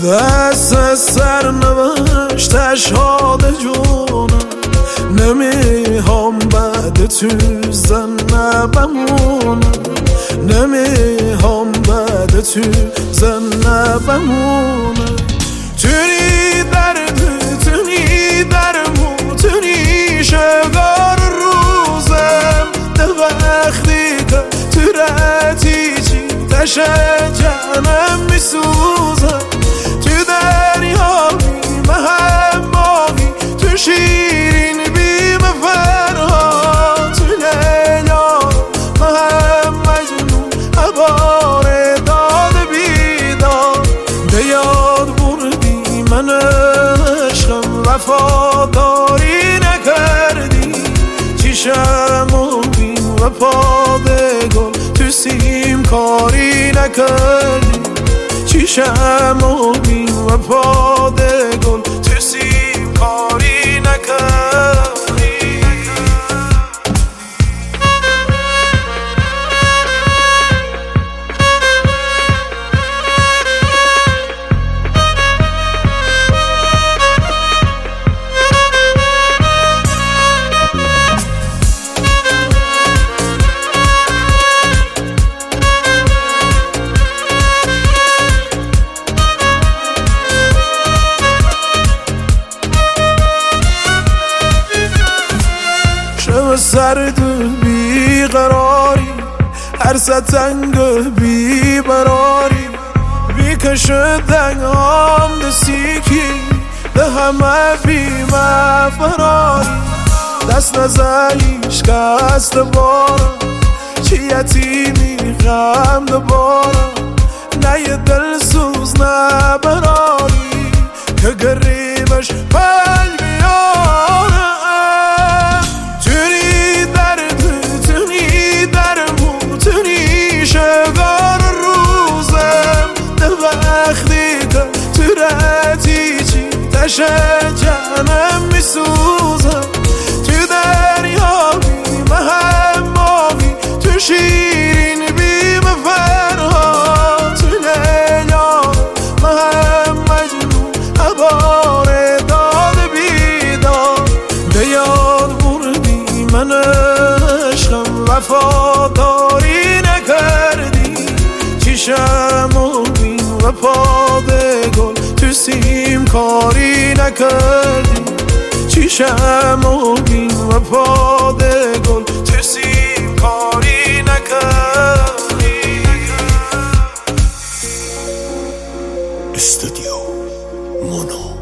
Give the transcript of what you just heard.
دست سر نوشتش شاد جونم نمیخوام بعد تو زنه بمونم نمیخوام بعد تو زنه بمونم تونی درد تونی درمون تونی شگار روزم ده وقتی که تو رتی چی تشجنم میسوزم تو دریا بیم هماهی تو شیرین بیم فرها تو لیلا مهم مجنون عبار داد بیدار به یاد بردی من عشقم وفاداری نکردی چیشم و بین و پا به گل تو سیم کاری نکردی چیشم و بین و پا به گل تو سیم کاری نکردی سرد بیقراری هر ستنگ بیبراری بیکشه دنگام دسیکی به همه بیمه فراری دست نزایش کست بارم چی یتیمی غم دبارم نه یه دل سوز نه براری که گریبش پل بیارم تشجنم میسوزم تو دریا بیم هماهی تو شیرین بیم فرها تو لیلا مهم مجنون عبار داد بیدار به یاد بردی من عشقم وفاداری نکردی چیشم و بین و پا به گل تو سیم کاری نکردی چیشم و بین و پا به گل تو سیم کاری نکردی استودیو مونو